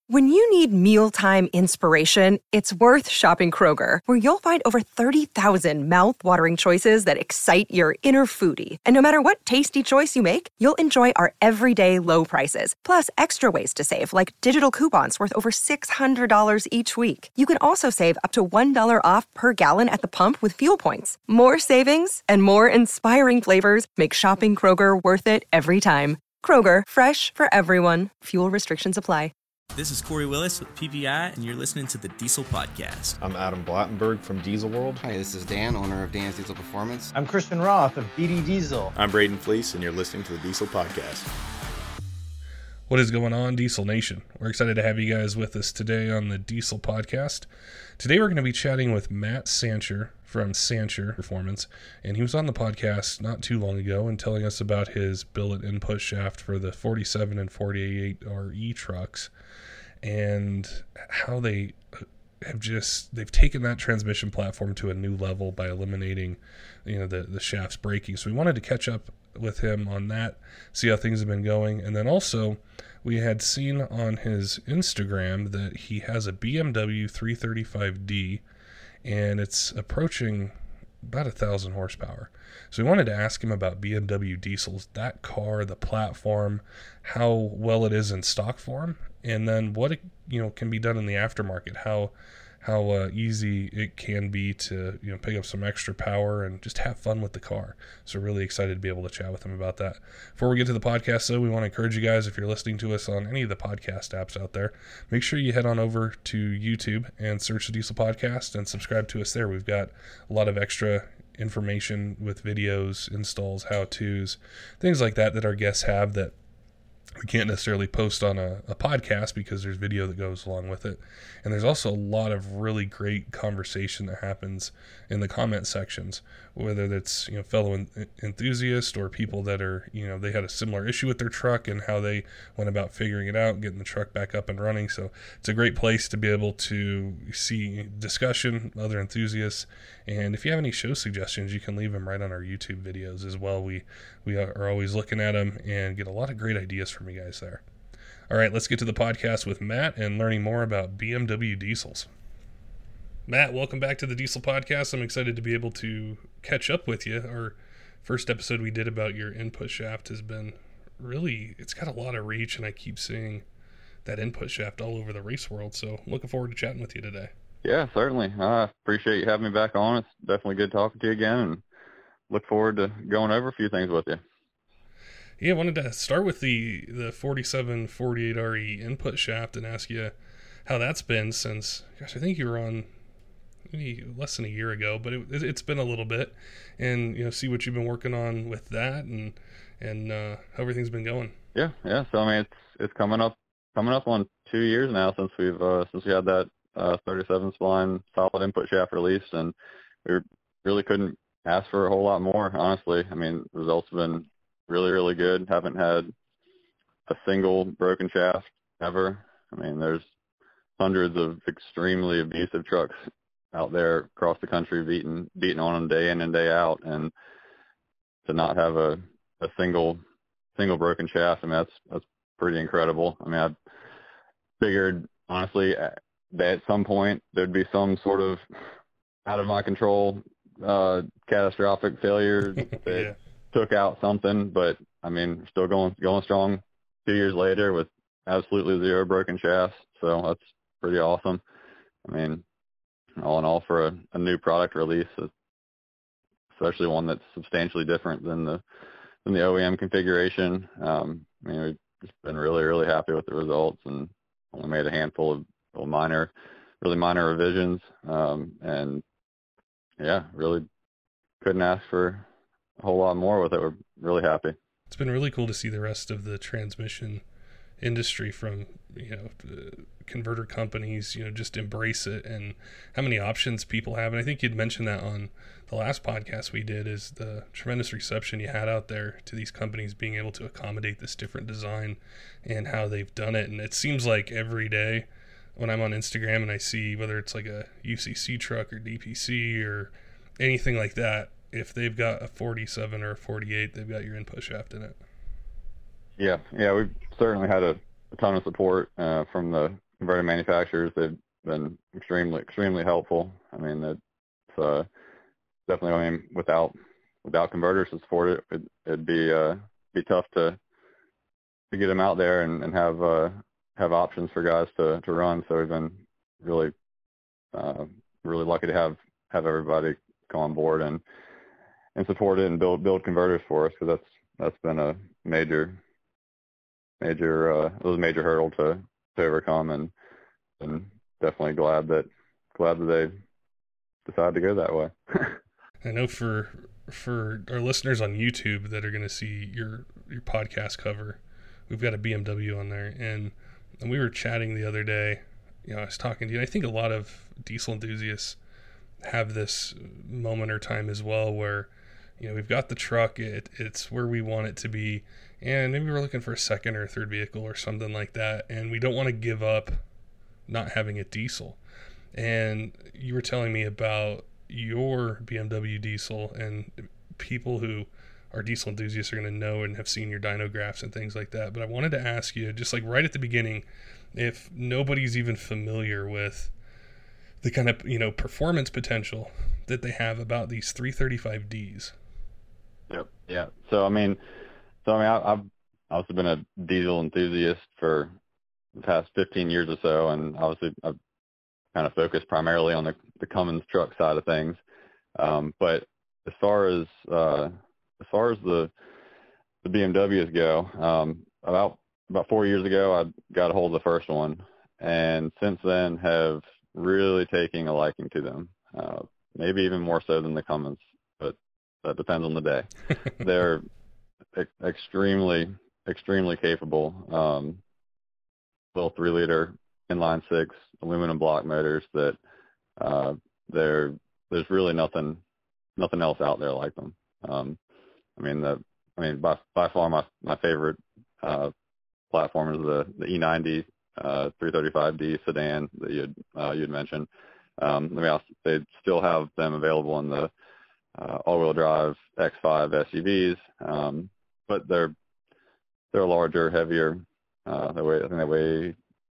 When you need mealtime inspiration, it's worth shopping Kroger, where you'll find over 30,000 mouth-watering choices that excite your inner foodie. And no matter what tasty choice you make, you'll enjoy our everyday low prices, plus extra ways to save, like digital coupons worth over $600 each week. You can also save up to $1 off per gallon at the pump with fuel points. More savings and more inspiring flavors make shopping Kroger worth it every time. Kroger, fresh for everyone. Fuel restrictions apply. This is Corey Willis with PPI, and you're listening to the Diesel Podcast. I'm Adam Blattenberg from Diesel World. Hi, this is Dan, owner of Dan's Diesel Performance. I'm Christian Roth of BD Diesel. I'm Braden Fleece, and you're listening to the Diesel Podcast. What is going on, Diesel Nation? We're excited to have you guys with us today on the Diesel Podcast. Today we're going to be chatting with Matt Sancher from Sancher Performance, and he was on the podcast not too long ago and telling us about his billet input shaft for the 47 and 48 RE trucks, and how they've taken that transmission platform to a new level by eliminating, the shafts breaking. So we wanted to catch up with him on that, see how things have been going, and then also we had seen on his Instagram that he has a BMW 335D, and it's approaching about 1,000 horsepower. So we wanted to ask him about BMW diesels, that car, the platform, how well it is in stock form, and then what it can be done in the aftermarket, how easy it can be to pick up some extra power and just have fun with the car. So really excited to be able to chat with him about that. Before we get to the podcast, though, we want to encourage you guys, if you're listening to us on any of the podcast apps out there, make sure you head on over to YouTube and search the Diesel Podcast and subscribe to us there. We've got a lot of extra information with videos, installs, how-tos, things like that our guests have that we can't necessarily post on a podcast because there's video that goes along with it. And there's also a lot of really great conversation that happens in the comment sections, whether that's fellow enthusiasts or people that are they had a similar issue with their truck and how they went about figuring it out, getting the truck back up and running. So it's a great place to be able to see discussion, other enthusiasts. And if you have any show suggestions, you can leave them right on our YouTube videos as well. We are always looking at them and get a lot of great ideas from you guys there. All right, let's get to the podcast with Matt and learning more about BMW diesels. Matt, welcome back to the Diesel Podcast. I'm excited to be able to catch up with you. Our first episode we did about your input shaft has been it's got a lot of reach, and I keep seeing that input shaft all over the race world. So looking forward to chatting with you today. Yeah, certainly. I appreciate you having me back on. It's definitely good talking to you again, and look forward to going over a few things with you. Yeah, I wanted to start with the 47-48RE input shaft and ask you how that's been since, I think you were on maybe less than a year ago, but it's been a little bit, and see what you've been working on with that and how everything's been going. Yeah. So it's coming up on 2 years now since we had that 37 spline solid input shaft released, and we really couldn't ask for a whole lot more, honestly. The results have been really, really good. Haven't had a single broken shaft ever. There's hundreds of extremely abusive trucks out there across the country beating on them day in and day out, and to not have a single broken shaft, that's pretty incredible. I figured, honestly, that at some point there'd be some sort of out of my control catastrophic failure that took out something, but still going strong 2 years later with absolutely zero broken shafts. So that's pretty awesome. All in all, for a new product release, especially one that's substantially different than the OEM configuration. We've just been really, really happy with the results, and only made a handful of really minor revisions. And yeah, really couldn't ask for a whole lot more with it. We're really happy. It's been really cool to see the rest of the transmission industry from converter companies just embrace it, and how many options people have. And I think you'd mentioned that on the last podcast we did, is the tremendous reception you had out there to these companies being able to accommodate this different design and how they've done it. And it seems like every day when I'm on Instagram and I see whether it's like a UCC truck or DPC or anything like that, if they've got a 47 or a 48, they've got your input shaft in it. Yeah, we've certainly had a ton of support from the converter manufacturers. They've been extremely helpful. I mean, it's definitely. I mean, without converters to support it, it'd be tough to get them out there and have options for guys to run. So we've been really lucky to have everybody come on board and support it and build converters for us, because that's been a major it was a major hurdle to overcome, and definitely glad that they decided to go that way. I know for our listeners on YouTube that are going to see your podcast cover, we've got a BMW on there, and we were chatting the other day. You know, I was talking to you. I think a lot of diesel enthusiasts have this moment or time as well where, you know, we've got the truck, it's where we want it to be, and maybe we're looking for a second or a third vehicle or something like that, and we don't want to give up not having a diesel. And you were telling me about your BMW diesel, and people who are diesel enthusiasts are going to know and have seen your dyno graphs and things like that. But I wanted to ask you, just like right at the beginning, if nobody's even familiar with the kind of, you know, performance potential that they have about these 335Ds. Yep. Yeah. So I mean, I've also been a diesel enthusiast for the past 15 years or so, and obviously I've kind of focused primarily on the Cummins truck side of things. But as far as the BMWs go, about 4 years ago, I got a hold of the first one, and since then have really taken a liking to them. Maybe even more so than the Cummins, but that depends on the day. They're extremely capable. Little 3-liter inline six aluminum block motors that there's really nothing else out there like them. By far my favorite platform is the E90 335D sedan that you'd mentioned. They still have them available in the all-wheel drive X5 SUVs, but they're larger, heavier. I think they weigh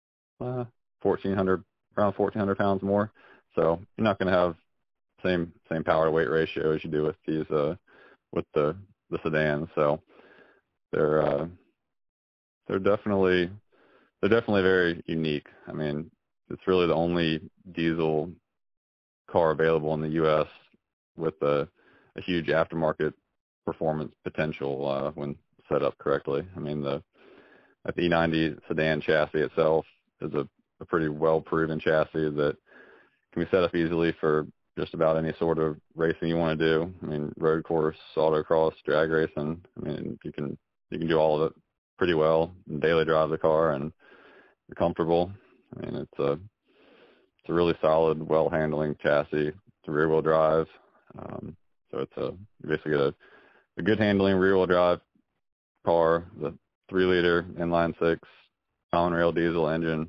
around 1,400 pounds more. So you're not going to have same power to weight ratio as you do with these with the sedans. So they're definitely very unique. I mean, it's really the only diesel car available in the U.S. with a huge aftermarket performance potential when set up correctly. I mean, the E90 sedan chassis itself is a pretty well-proven chassis that can be set up easily for just about any sort of racing you want to do. I mean, road course, autocross, drag racing. I mean, you can do all of it pretty well and daily drive the car and you're comfortable. I mean, it's a really solid, well-handling chassis. It's a rear-wheel drive. So it's you basically get a good handling rear-wheel drive car, the 3-liter inline six common rail diesel engine.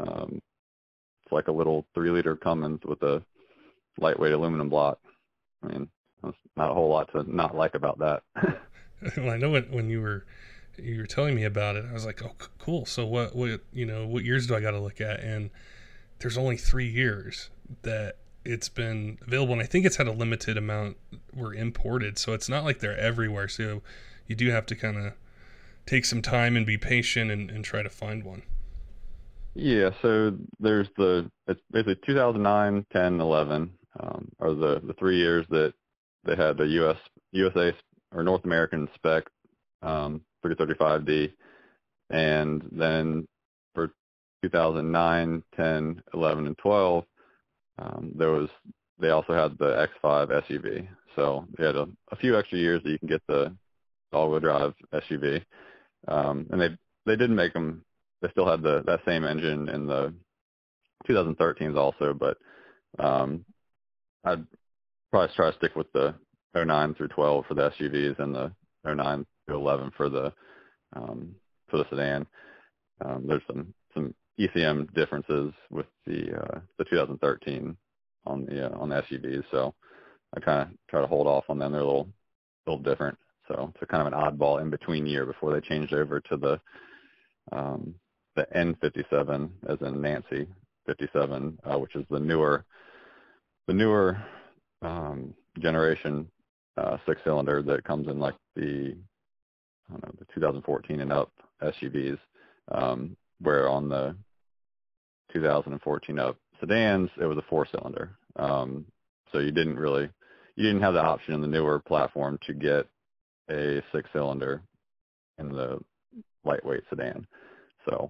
It's like a little 3-liter Cummins with a lightweight aluminum block. I mean, there's not a whole lot to not like about that. Well, I know when you were telling me about it, I was like, oh, cool. So what years do I got to look at? And there's only 3 years that it's been available, and I think it's had a limited amount were imported, so it's not like they're everywhere. So you do have to kind of take some time and be patient and try to find one. Yeah, so it's basically 2009, 10, 11 are the 3 years that they had the USA or North American spec 335D, and then for 2009, 10, 11, and 12, they also had the X5 SUV. So they had a few extra years that you can get the all-wheel drive SUV, and they did make them. They still had that same engine in the 2013s also, but I'd probably try to stick with the 09 through 12 for the SUVs and the 09 through 11 for the sedan. There's some ECM differences with the 2013 on the SUVs, so I kind of try to hold off on them. They're a little different, so it's a kind of an oddball in between year before they changed over to the the N57, as in Nancy 57, which is the newer generation 6-cylinder that comes in like the 2014 and up SUVs, where on the 2014 up sedans it was a 4-cylinder. So you didn't have the option in the newer platform to get a 6-cylinder in the lightweight sedan. So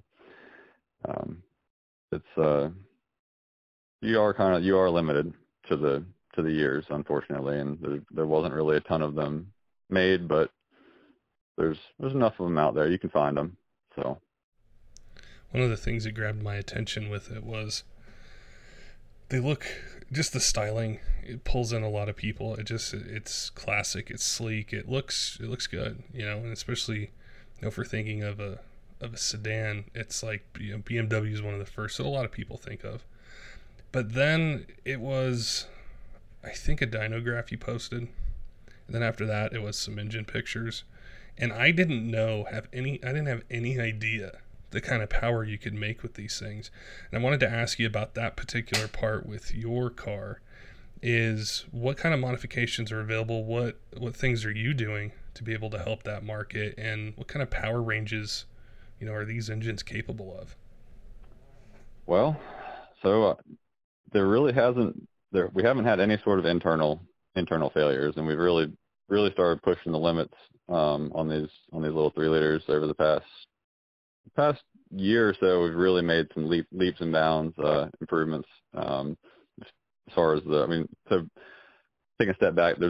it's you are limited to the years, unfortunately, and there wasn't really a ton of them made, but there's enough of them out there. You can find them. So one of the things that grabbed my attention with it was they look, just the styling, it pulls in a lot of people. It's classic, it's sleek, it looks good, and especially, if we're thinking of a sedan, it's like, BMW is one of the first that a lot of people think of. But then it was, I think, a dynograph you posted, and then after that it was some engine pictures, and I didn't have any idea the kind of power you could make with these things. And I wanted to ask you about that particular part with your car, is what kind of modifications are available, what things are you doing to be able to help that market, and what kind of power ranges are these engines capable of? Well, so there really we haven't had any sort of internal failures, and we've really started pushing the limits on these little 3 liters over the past year or so. We've really made some leaps and bounds improvements as far as so taking a step back,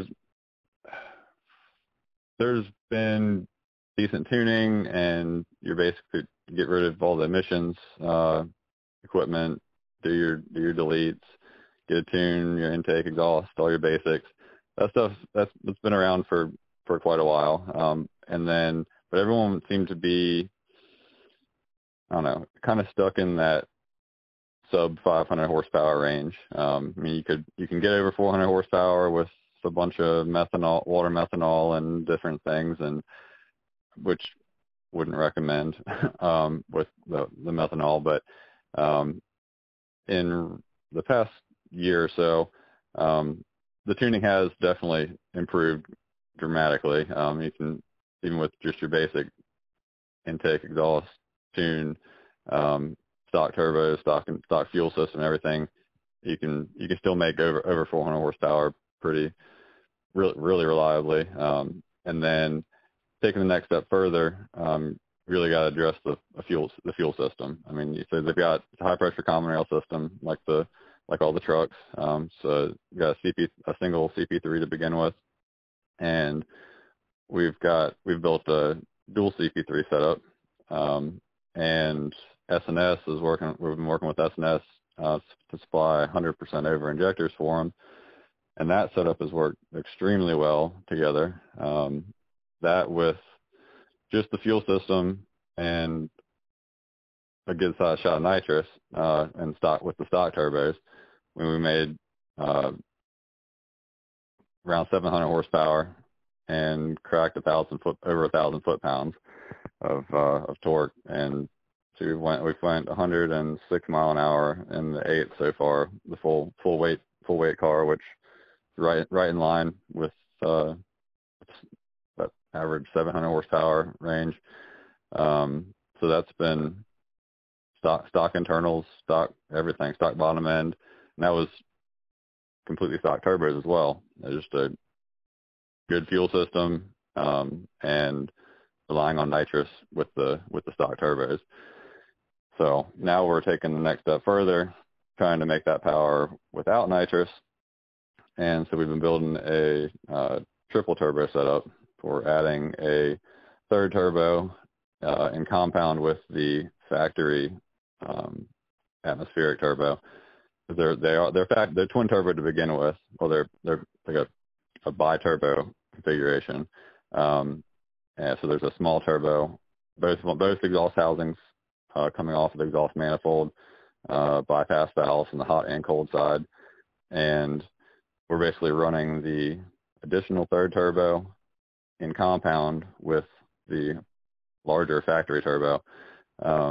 there's been decent tuning, and you're basically get rid of all the emissions equipment, do your deletes, get a tune, your intake, exhaust, all your basics. That stuff that's been around for quite a while. But everyone seemed to be, I don't know, kind of stuck in that sub 500 horsepower range. You can get over 400 horsepower with a bunch of water methanol and different things, and which wouldn't recommend with the methanol. But in the past year or so, the tuning has definitely improved dramatically. You can, even with just your basic intake, exhaust, tune, stock turbo, stock fuel system, everything, you can still make over 400 horsepower really reliably. And then taking the next step further, really got to address the fuel system. So they've got a high pressure common rail system like all the trucks. So you got a single CP3 to begin with, and we've built a dual CP3 setup, and S&S is working. We've been working with S&S to supply 100% over injectors for them, and that setup has worked extremely well together. That with just the fuel system and a good size shot of nitrous and with the stock turbos, when we made around 700 horsepower and cracked over 1,000 foot-pounds of torque, and so we went 106 mile an hour in the 8 so far, the full weight car, which is right in line with that average 700 horsepower range. So that's been stock internals, stock everything, stock bottom end, and that was completely stock turbos as well. Just a good fuel system, and relying on nitrous with the stock turbos. So now we're taking the next step further, trying to make that power without nitrous. And so we've been building a triple turbo setup for adding a third turbo in compound with the factory atmospheric turbo. They're twin turbo to begin with. Well, they're like a bi-turbo configuration. And so there's a small turbo, both exhaust housings coming off of the exhaust manifold, bypass valves on the hot and cold side, and we're basically running the additional third turbo in compound with the larger factory turbo,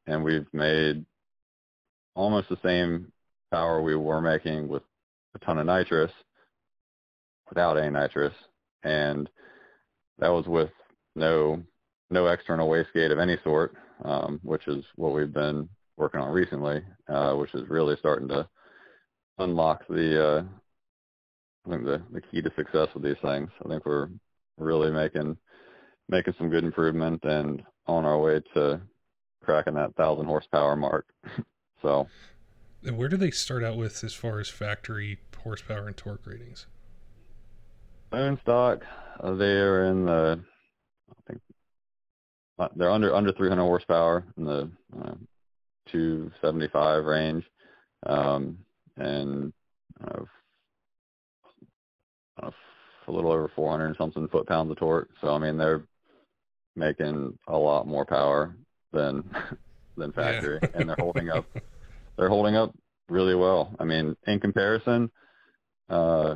and we've made almost the same power we were making with a ton of nitrous without any nitrous, and that was with no external wastegate of any sort, which is what we've been working on recently, which is really starting to unlock I think the key to success with these things. I think we're really making some good improvement and on our way to cracking that 1,000 horsepower mark. So, and where do they start out with as far as factory horsepower and torque ratings? Bone stock, they're in the, I think they're under 300 horsepower in the 275 range, and a little over 400 and something foot-pounds of torque. So, I mean, they're making a lot more power than factory, yeah. And they're holding up. They're holding up really well. I mean, in comparison, they're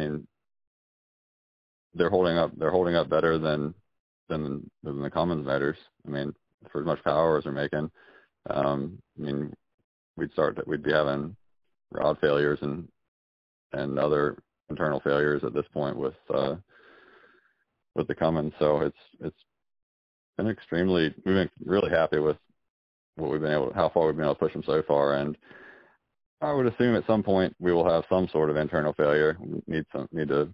holding up better than the Cummins motors. I mean, for as much power as they're making, I mean, we'd be having rod failures and other internal failures at this point with the Cummins. So it's been we've been really happy with how far we've been able to push them so far. And I would assume at some point we will have some sort of internal failure. We need to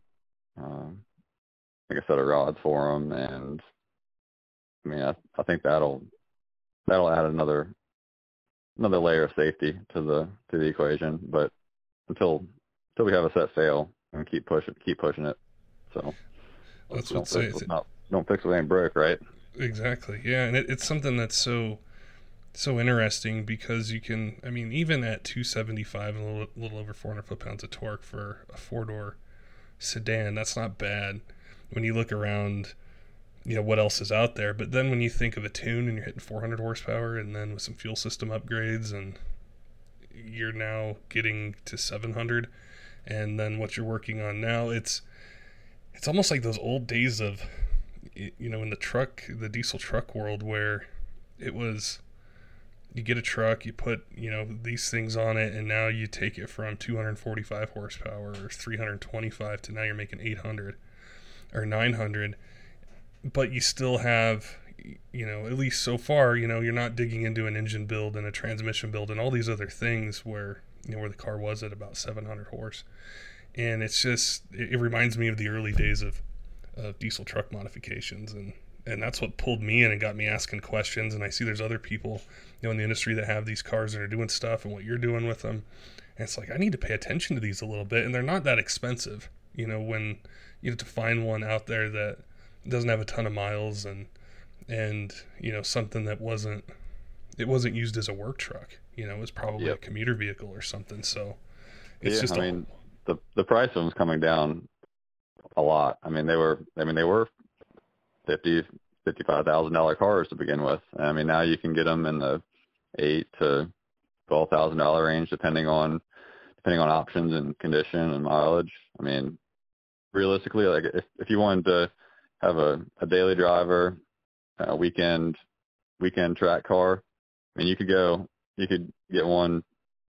make a set of rods for them, and I mean, I think that'll add another layer of safety to the equation. But until we have a set fail, and keep pushing it. So that's don't fix it when it ain't broke, right? Exactly. Yeah, and it's something that's so interesting because you can, I mean, even at 275 and a little over 400 foot-pounds of torque for a four-door sedan, that's not bad when you look around, you know, what else is out there. But then when you think of a tune and you're hitting 400 horsepower, and then with some fuel system upgrades, and you're now getting to 700, and then what you're working on now, it's almost like those old days of, you know, in the diesel truck world, where it was, you get a truck, you put, you know, these things on it, and now you take it from 245 horsepower or 325 to now you're making 800 or 900, but you still have, you know, at least so far, you know, you're not digging into an engine build and a transmission build and all these other things where, you know, where the car was at about 700 horse. And it's just, it reminds me of the early days of diesel truck modifications, and that's what pulled me in and got me asking questions. And I see there's other people, you know, in the industry that have these cars and are doing stuff and what you're doing with them. And it's like, I need to pay attention to these a little bit, and they're not that expensive, you know, when you have to find one out there that doesn't have a ton of miles and you know, something that wasn't used as a work truck, you know, it was probably a commuter vehicle or something. So it's just, I mean, the price of them's coming down a lot. I mean, they were $55,000 cars to begin with. I mean, now you can get them in the $8,000 to $12,000 range, depending on options and condition and mileage. I mean, realistically, like if you wanted to have a daily driver, a weekend track car, I mean, you could get one,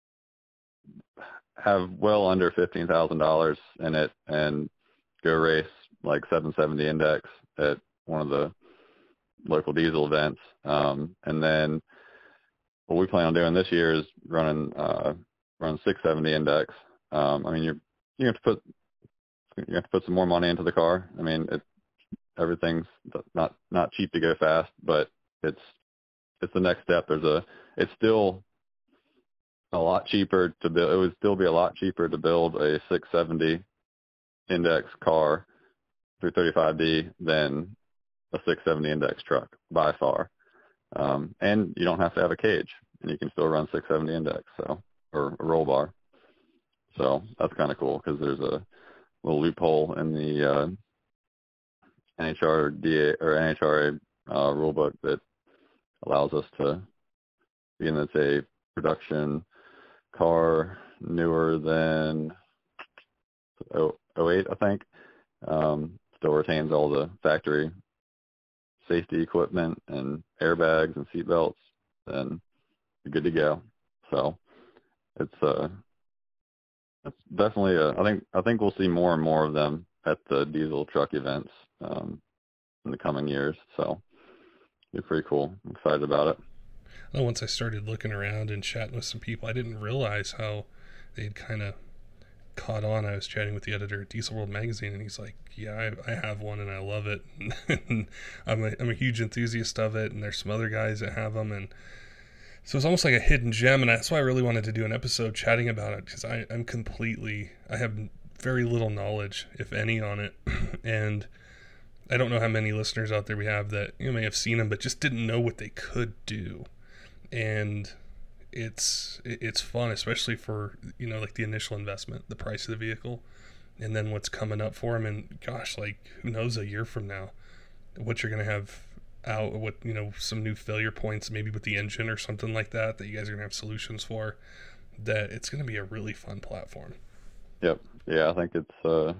have well under $15,000 in it, and go race like 770 index at one of the local diesel events. And then what we plan on doing this year is run 670 index. I mean, you have to put some more money into the car. I mean, everything's not cheap to go fast, but it's the next step. It's still a lot cheaper to build. It would still be a lot cheaper to build a 670 index car through 35D than a 670 index truck by far. And you don't have to have a cage, and you can still run 670 index, or a roll bar. So that's kind of cool, because there's a little loophole in the NHRA rule book that allows us to, being that it's a production car newer than 08, I think, still retains all the factory safety equipment and airbags and seat belts, and good to go. So it's definitely I think we'll see more and more of them at the diesel truck events in the coming years. So it'll be pretty cool. I'm excited about it. Well, once I started looking around and chatting with some people, I didn't realize how they'd kind of caught on. I was chatting with the editor at Diesel World magazine, and he's like, yeah, I have one and I love it. And I'm a huge enthusiast of it, and there's some other guys that have them, and so it's almost like a hidden gem, and that's why I really wanted to do an episode chatting about it, because I have very little knowledge, if any, on it. And I don't know how many listeners out there we have that may have seen them but just didn't know what they could do. And it's fun, especially for like the initial investment, the price of the vehicle, and then what's coming up for them. And gosh, like, who knows a year from now what you're going to have out, what some new failure points maybe with the engine or something like that you guys are going to have solutions for. That it's going to be a really fun platform. Yep. Yeah, I think it's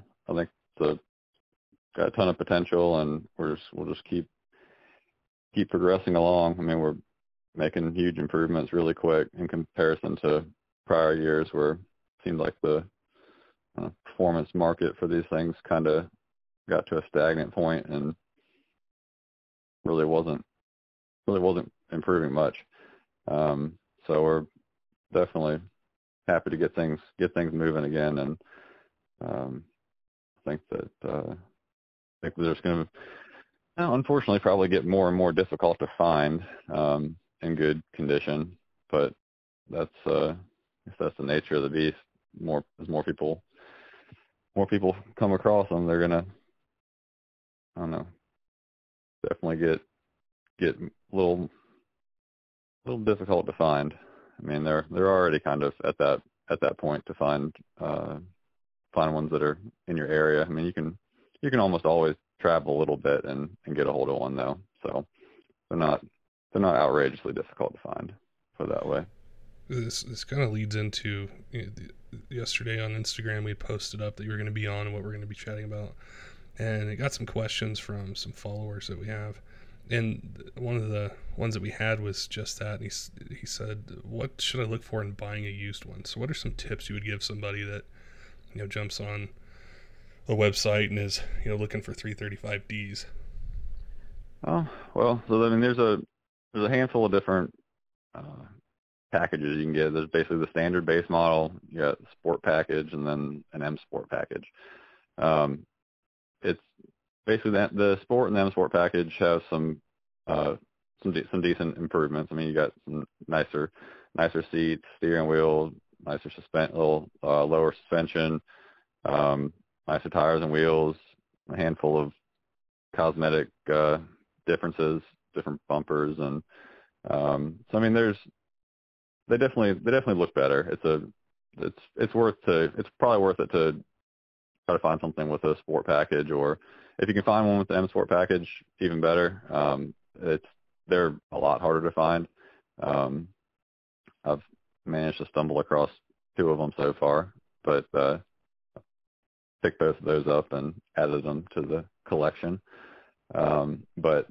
got a ton of potential, and we'll just keep progressing along. I mean, we're making huge improvements really quick in comparison to prior years, where it seemed like the performance market for these things kind of got to a stagnant point and really wasn't improving much. So we're definitely happy to get things moving again, and I think that there's going to unfortunately probably get more and more difficult to find in good condition, but that's the nature of the beast. As more people come across them, they're gonna, I don't know, definitely get a little difficult to find. I mean, they're already kind of at that point to find ones that are in your area. I mean, you can almost always travel a little bit and get a hold of one, though. So they're not outrageously difficult to find, put it that way. This kind of leads into yesterday on Instagram we posted up that you were going to be on and what we're going to be chatting about, and it got some questions from some followers that we have, and one of the ones that we had was just that, and he said, what should I look for in buying a used one? So what are some tips you would give somebody that jumps on a website and is looking for 335Ds? Oh, well, so I mean, there's a handful of different packages you can get. There's basically the standard base model, you got the sport package, and then an M Sport package. It's basically the sport and the M Sport package have some decent improvements. I mean, you got some nicer seats, steering wheel, nicer lower suspension, nicer tires and wheels, a handful of cosmetic differences, different bumpers, and so I mean, they definitely look better. It's probably worth it to try to find something with a sport package, or if you can find one with the M Sport package, even better. They're a lot harder to find. I've managed to stumble across 2 of them so far, but picked both of those up and added them to the collection. But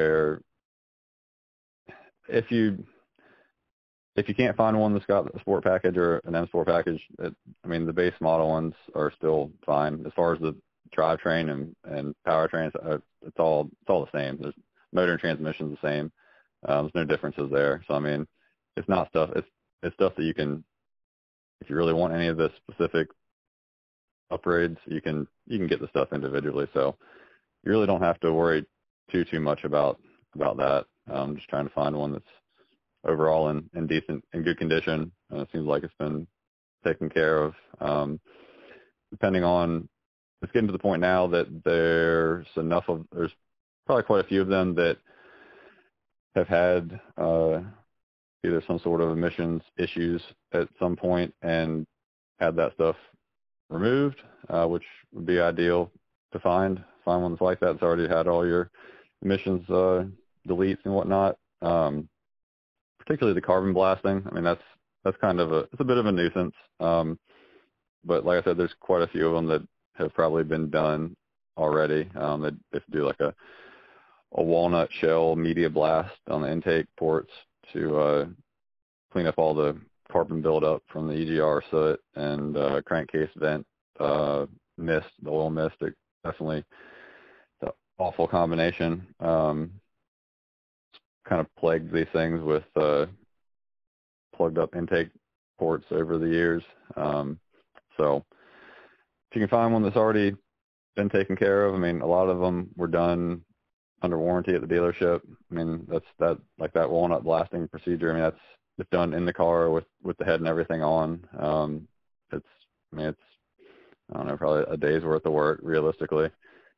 if you can't find one that's got a sport package or an M Sport package, I mean, the base model ones are still fine. As far as the drivetrain and powertrain, it's all the same. There's motor and transmission the same. There's no differences there. So I mean, it's not stuff. It's stuff that you can, if you really want any of the specific upgrades, you can get the stuff individually. So you really don't have to worry too much about that. Just trying to find one that's overall in good condition. It seems like it's been taken care of. Depending on, it's getting to the point now that there's probably quite a few of them that have had either some sort of emissions issues at some point and had that stuff removed, which would be ideal to find one that's like that. It's already had all your emissions deletes and whatnot. Particularly the carbon blasting. I mean, that's kind of it's a bit of a nuisance. But like I said, there's quite a few of them that have probably been done already. They do like a walnut shell media blast on the intake ports to clean up all the carbon buildup from the EGR soot and crankcase vent mist, the oil mist. It definitely the awful combination. Kind of plagued these things with plugged up intake ports over the years. So if you can find one that's already been taken care of, I mean, a lot of them were done under warranty at the dealership. I mean, that walnut blasting procedure. I mean, it's done in the car with the head and everything on. It's I don't know, probably a day's worth of work realistically.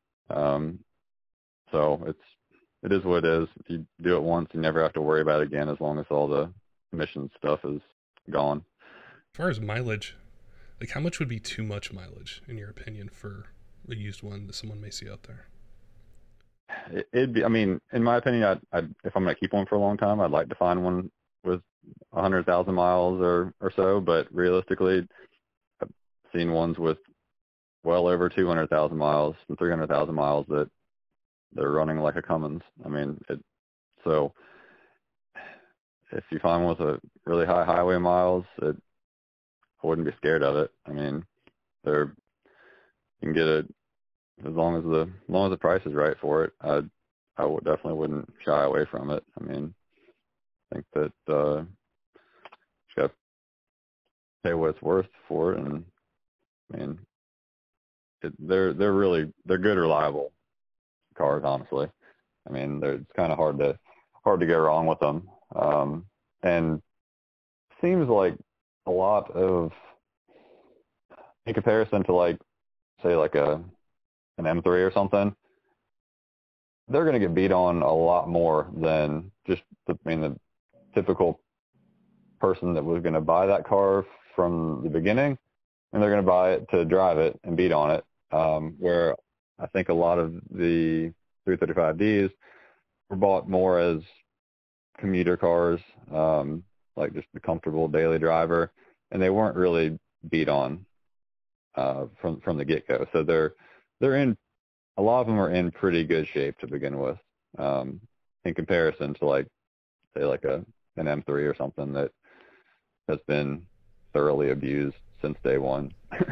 So it is what it is. If you do it once, you never have to worry about it again, as long as all the emission stuff is gone. As far as mileage, like how much would be too much mileage in your opinion for a used one that someone may see out there? It'd be, I mean, in my opinion, I'd if I'm going to keep one for a long time, I'd like to find one with 100,000 miles or so. But realistically, I've seen ones with well over 200,000 miles and 300,000 miles that they're running like a Cummins. I mean, so if you find one with a really high highway miles, I wouldn't be scared of it. I mean, you can get it as long as the price is right for it. I definitely wouldn't shy away from it. I mean, I think that you got to pay what it's worth for it, and I mean, they're good, reliable cars. Honestly, I mean, it's kind of hard to go wrong with them. And seems like a lot of, in comparison to like, say like an M3 or something, they're going to get beat on a lot more than just the typical person that was going to buy that car from the beginning, and they're going to buy it to drive it and beat on it. Where I think a lot of the 335Ds were bought more as commuter cars, like just the comfortable daily driver, and they weren't really beat on from the get-go. So they're in, a lot of them are in pretty good shape to begin with, in comparison to like, say like an M3 or something that has been thoroughly abused since day one.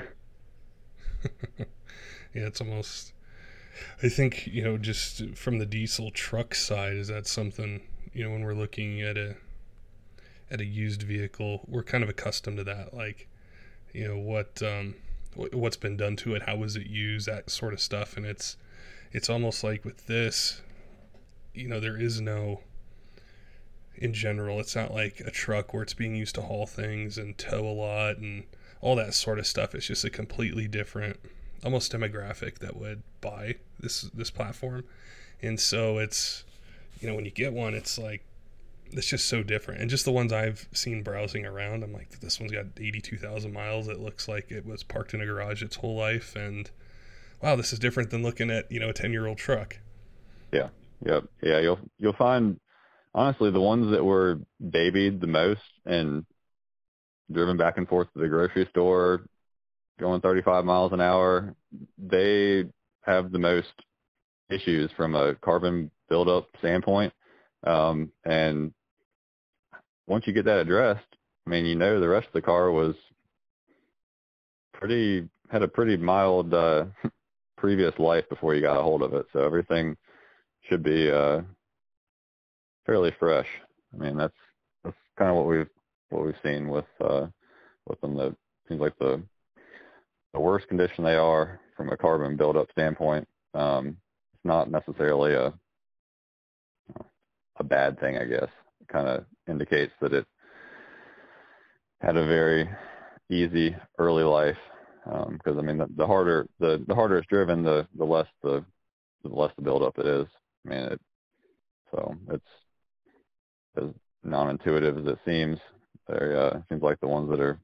Yeah, it's almost, I think, just from the diesel truck side, is that something, when we're looking at a used vehicle, we're kind of accustomed to that, like, what's been done to it, how was it used, that sort of stuff. And it's almost like with this, there is no, in general, it's not like a truck where it's being used to haul things and tow a lot and all that sort of stuff. It's just a completely different, almost demographic that would buy this platform. And so it's, when you get one, it's like, it's just so different. And just the ones I've seen browsing around, I'm like, this one's got 82,000 miles. It looks like it was parked in a garage its whole life. And wow, this is different than looking at, a 10-year-old truck. Yeah. Yep. Yeah. You'll find, honestly, the ones that were babied the most and driven back and forth to the grocery store, going 35 miles an hour, they have the most issues from a carbon buildup standpoint. And once you get that addressed, I mean, the rest of the car had a pretty mild previous life before you got a hold of it. So everything should be fairly fresh. I mean, that's kind of what we've seen with them. That seems like the worse condition they are from a carbon buildup standpoint. It's not necessarily a bad thing, I guess. It kind of indicates that it had a very easy early life. Because I mean, the harder it's driven, the less the buildup it is. I mean, it's as non-intuitive as it seems. It seems like the ones that are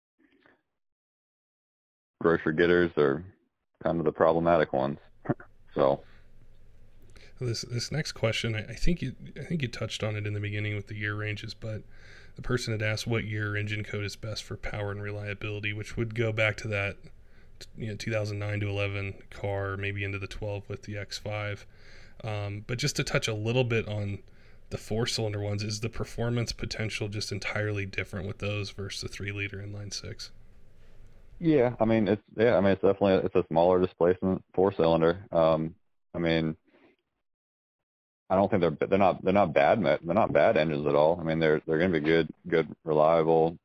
grocery getters are kind of the problematic ones. So this next question, I think you touched on it in the beginning with the year ranges, but the person had asked what year engine code is best for power and reliability, which would go back to that 2009 to 11 car, maybe into the 12 with the X5. But just to touch a little bit on the 4-cylinder ones, is the performance potential just entirely different with those versus the 3-liter inline 6? Yeah, I mean, it's definitely a smaller displacement 4-cylinder. I mean, I don't think they're not bad engines at all. I mean, they're going to be good, reliable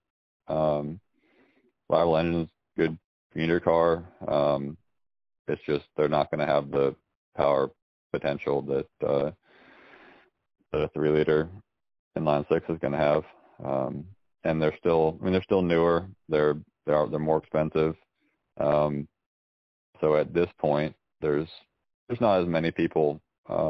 engines, good commuter car. It's just they're not going to have the power potential that a 3-liter inline 6 is going to have. And they're still newer. They're more expensive. So at this point, there's not as many people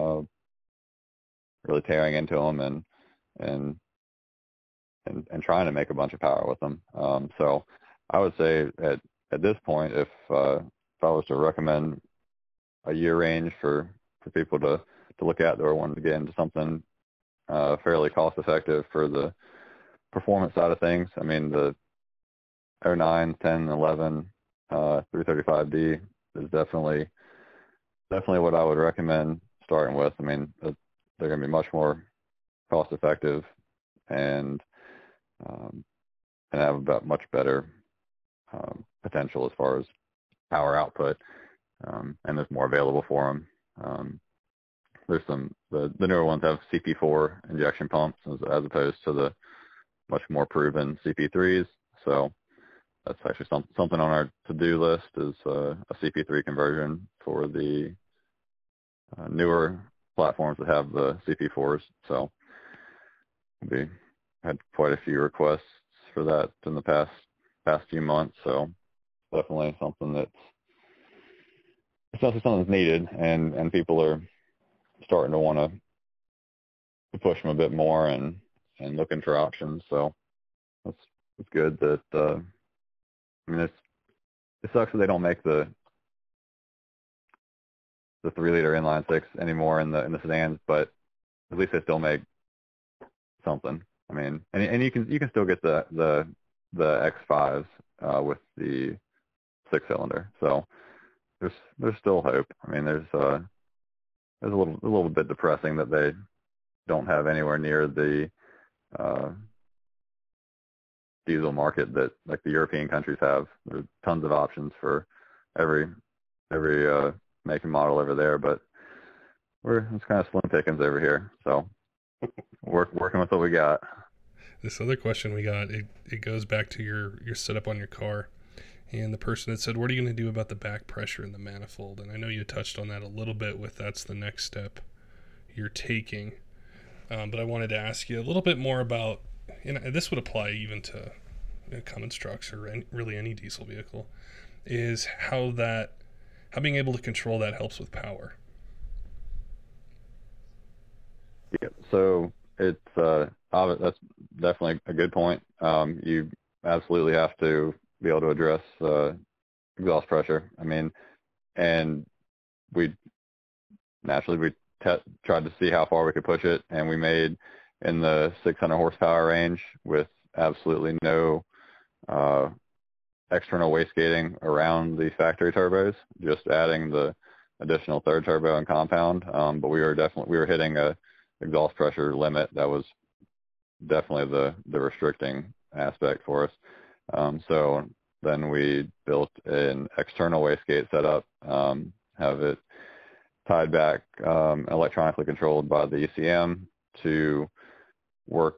really tearing into them and trying to make a bunch of power with them. So I would say at this point, if I was to recommend a year range for people to look at that are wanting to get into something fairly cost effective for the performance side of things, I mean, the 09, 10, 11, 335D is definitely what I would recommend starting with. I mean, they're going to be much more cost effective and have about much better potential as far as power output, and there's more available for them. There's the newer ones have CP4 injection pumps as opposed to the much more proven CP3s. So that's actually something on our to-do list is a CP3 conversion for the newer platforms that have the CP4s. So we had quite a few requests for that in the past few months. So definitely something that's needed, and people are starting to want to push them a bit more and looking for options. So it's good that I mean, it sucks that they don't make the 3-liter inline 6 anymore in the sedans, but at least they still make something. I mean, and you can still get the X5s with the 6-cylinder. So there's still hope. I mean, there's a little bit depressing that they don't have anywhere near the diesel market that like the European countries have. There's tons of options for every make and model over there, but it's kind of slim pickings over here. So working with what we got. This other question we got, it goes back to your setup on your car. And the person had said, what are you going to do about the back pressure in the manifold? And I know you touched on that a little bit with that's the next step you're taking. But I wanted to ask you a little bit more about, and this would apply even to Cummins trucks or really any diesel vehicle, is how being able to control that helps with power. Yeah, so it's that's definitely a good point. You absolutely have to be able to address exhaust pressure. I mean, and we tried to see how far we could push it, and we made in the 600 horsepower range with absolutely no external wastegating around the factory turbos, just adding the additional third turbo and compound. But we were hitting a exhaust pressure limit that was definitely the restricting aspect for us. So then we built an external wastegate setup, have it tied back, electronically controlled by the ECM to work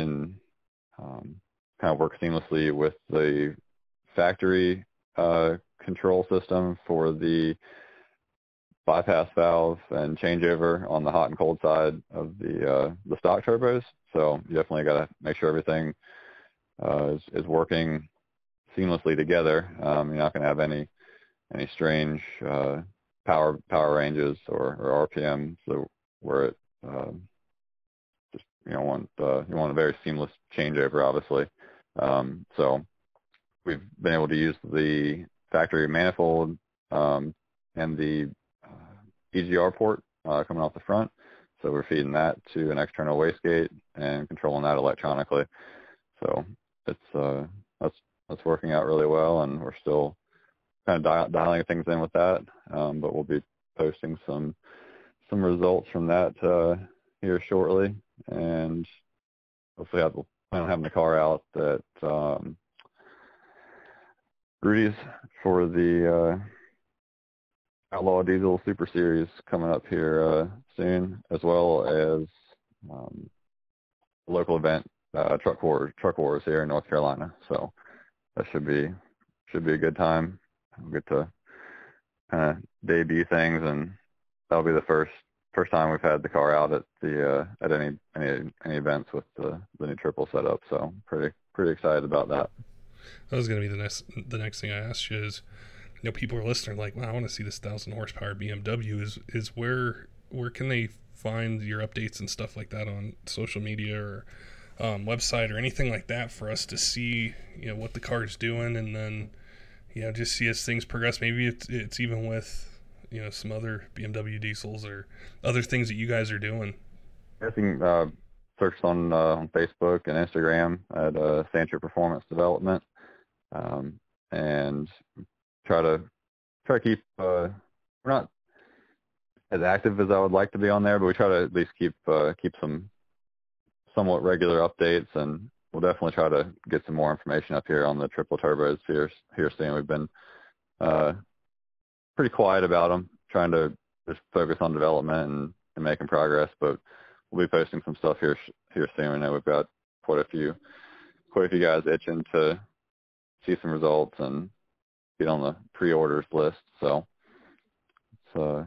seamlessly with the factory control system for the bypass valve and changeover on the hot and cold side of the stock turbos. So you definitely got to make sure everything is working seamlessly together. You're not going to have any strange power ranges or RPM, so where it just you want a very seamless changeover, obviously. So we've been able to use the factory manifold and the EGR port coming off the front. So we're feeding that to an external wastegate and controlling that electronically. So that's working out really well, and we're still kind of dialing things in with that. But we'll be posting some results from that here shortly, and hopefully I will plan on having the car out at Rudy's for the Outlaw Diesel Super Series coming up here soon, as well as a local event, Truck Wars here in North Carolina. So that should be a good time. We'll get to kind of debut things, and that'll be the first time we've had the car out at the at any events with the new triple setup. So pretty excited about that. That was going to be the next thing I asked you is, people are listening like, wow, I want to see this 1,000 horsepower BMW. Is where can they find your updates and stuff like that on social media or website or anything like that for us to see, what the car is doing, and then, just see as things progress. Maybe it's even with, some other BMW diesels or other things that you guys are doing. I think search on Facebook and Instagram at Sancher Performance Development, and try to keep. We're not as active as I would like to be on there, but we try to at least keep some somewhat regular updates, and we'll definitely try to get some more information up here on the triple turbos here soon. We've been pretty quiet about them, trying to just focus on development and making progress, but we'll be posting some stuff here soon. I know we've got quite a few guys itching to see some results and get on the pre-orders list. So it's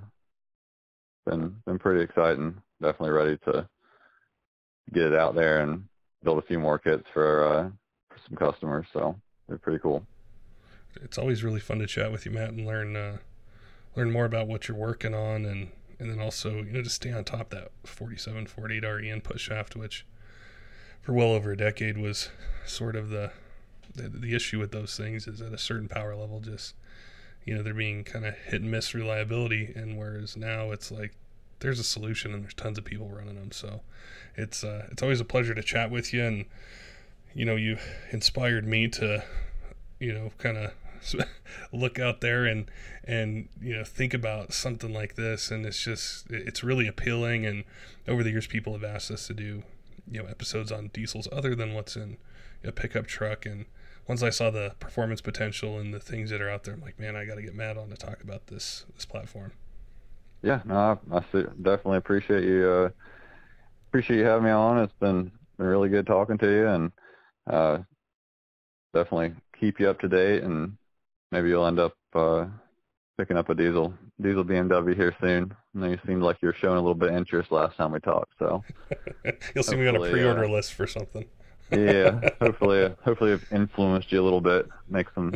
been pretty exciting. Definitely ready to get it out there and build a few more kits for some customers. So they're pretty cool. It's always really fun to chat with you, Matt, and learn more about what you're working on, and then also, just stay on top of that 4748 RE input shaft, which for well over a decade was sort of the issue with those things, is at a certain power level, just, they're being kind of hit and miss reliability, and whereas now it's like there's a solution and there's tons of people running them. So it's always a pleasure to chat with you, and, you inspired me to, kind of look out there and think about something like this, and it's really appealing. And over the years, people have asked us to do episodes on diesels other than what's in a pickup truck, and once I saw the performance potential and the things that are out there, I'm like, man, I got to get Matt on to talk about this platform. Yeah, no, I definitely appreciate you having me on. It's been really good talking to you, and definitely keep you up to date, and maybe you'll end up picking up a diesel BMW here soon. I know you seemed like you were showing a little bit of interest last time we talked, so you'll see me on a pre-order list for something. Yeah, hopefully it influenced you a little bit. Make some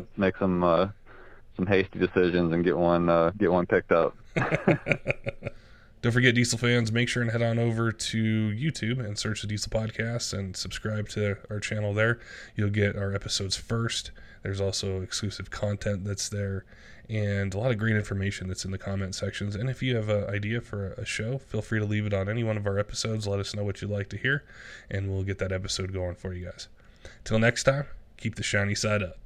hasty decisions and get one picked up. Don't forget, Diesel fans, make sure and head on over to YouTube and search the Diesel Podcast and subscribe to our channel there. You'll get our episodes first. There's also exclusive content that's there, and a lot of great information that's in the comment sections. And if you have an idea for a show, feel free to leave it on any one of our episodes. Let us know what you'd like to hear, and we'll get that episode going for you guys. Till next time, keep the shiny side up.